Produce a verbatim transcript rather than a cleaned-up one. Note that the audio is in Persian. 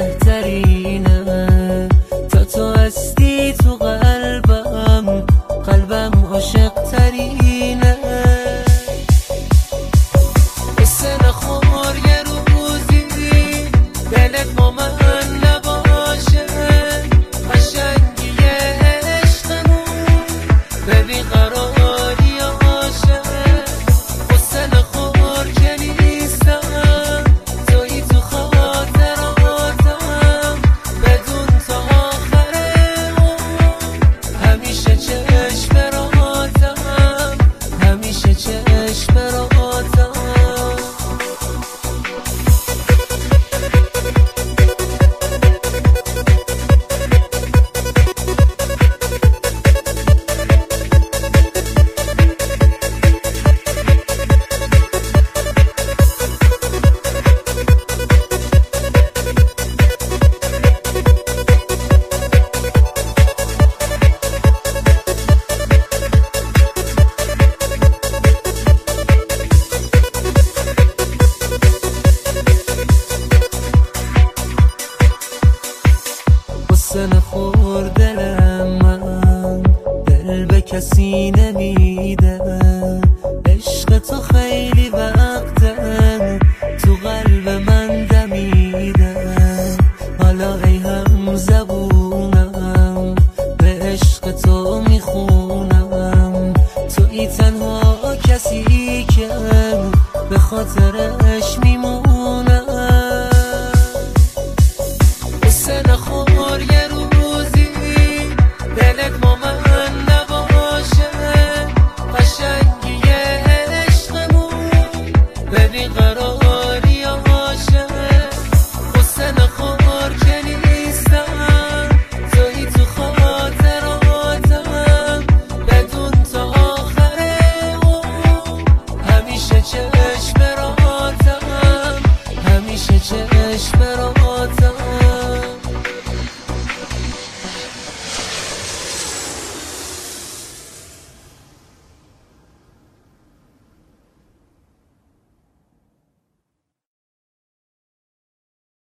بهترینه، تا تو هستی تو قلبم، قلبم عاشق ترینه. قصه نخور یه روزی دلت با من نباشه، قشنگی عشقمون به بیقراری عاشق. قصه نخور که نیستم، تویی تو خاطراتم، بدون تا آخر عمر همیشه چشم براتم، همیشه چشم براتم. قصه نخور دلم من، دل به کسی نمیده، عشق تو خیلی وقته تو قلب من دمیده. حالا ای هم زبونم به عشق تو میخونم، تویی تنها کسی که به خاطرش میمونم. قصه نخور یه روزی دلت با من نباشه، قشنگی عشقمون به بیقراری عاشق. قصه نخور که نیستم، تویی تو خاطراتم، بدون تا آخر عمر همیشه چشم براتم، همیشه چشم براتم.